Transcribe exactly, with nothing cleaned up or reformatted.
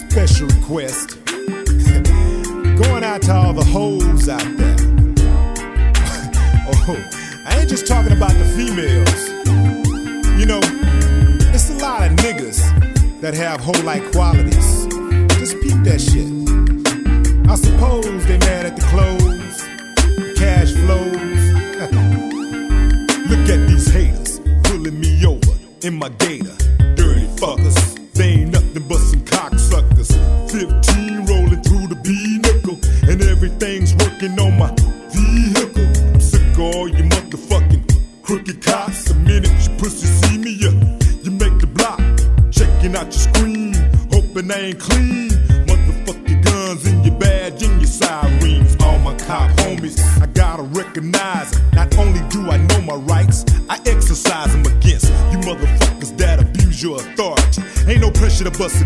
special request going out to all the hoes out there. Oh, I ain't just talking about the females. You know, it's a lot of niggas that have hoe-like qualities. Just peep that shit. I suppose they mad at the clothes, the cash flows. Look at these haters pulling me over in my gator. Dirty fuckers, they ain't nothing but some cocksuckers. Fifteen rolling through the B-nickel, and everything's working on my vehicle. I'm sick of all you motherfucking crooked cops. The minute you pussy see me, you, you make the block. Checking out your screen, hoping I ain't clean. Motherfucking guns in your badge and your sirens. All my cop homies, I gotta recognize them. Not only do I know my rights, I exercise them against you motherfuckers that abuse your authority. Ain't no pressure to bust a